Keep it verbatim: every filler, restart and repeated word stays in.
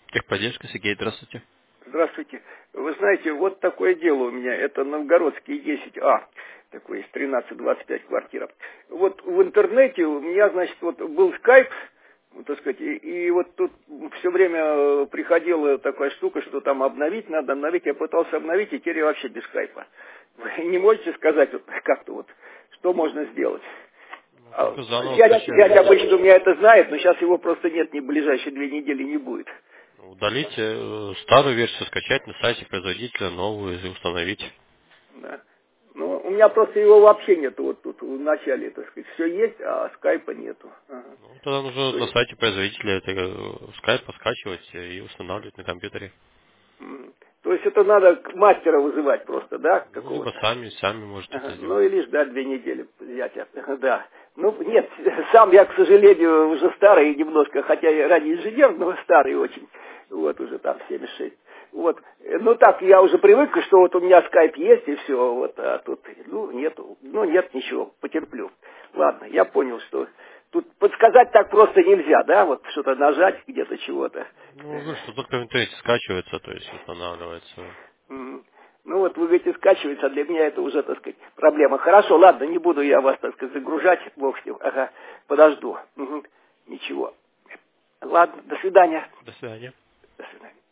Техподдержка, Сергей, здравствуйте. Здравствуйте. Вы знаете, вот такое дело у меня. Это Новгородский десять А. Такой есть тринадцать двадцать пять квартира. Вот в интернете у меня, значит, вот был скайп, вот, так сказать, и, и вот тут все время приходила такая штука, что там обновить надо, обновить. Я пытался обновить, и теперь я вообще без скайпа. Вы не можете сказать вот как-то вот, что можно сделать? Ну, А, только заново Зять, зять скачивать. обычно у меня это знает, но сейчас его просто нет, ни в ближайшие две недели не будет. Удалить э, старую версию, скачать на сайте производителя, новую и установить. Да. Ну, у меня просто его вообще нету вот тут в начале, так сказать. Все есть, а скайпа нету. Ага. Ну, тогда нужно То на есть, сайте производителя это э, скайп скачивать и устанавливать на компьютере. м, то есть это надо к- мастера вызывать просто, да, Ну, либо какого-то. сами, сами можете это Ага. Ну сделать. и лишь, да, две недели взять. Да. Ну, нет, сам я, к сожалению, уже старый немножко, хотя я ранее инженер, но старый очень. Вот уже там семьдесят шесть. Вот. Ну так, я уже привык, что вот у меня скайп есть и все, вот, а тут, ну, нету, ну, нет ничего, потерплю. Ладно, я понял, что тут подсказать так просто нельзя, да, вот что-то нажать где-то чего-то. Ну, говорю, что только в интернете скачивается, то есть устанавливается. М. Ну вот вы говорите, скачивается, а для меня это уже, так сказать, проблема. Хорошо, ладно, не буду я вас, так сказать, загружать, бог с ним. Ага, подожду. Мгм. Ничего. Ладно, до свидания. До свидания. До свидания.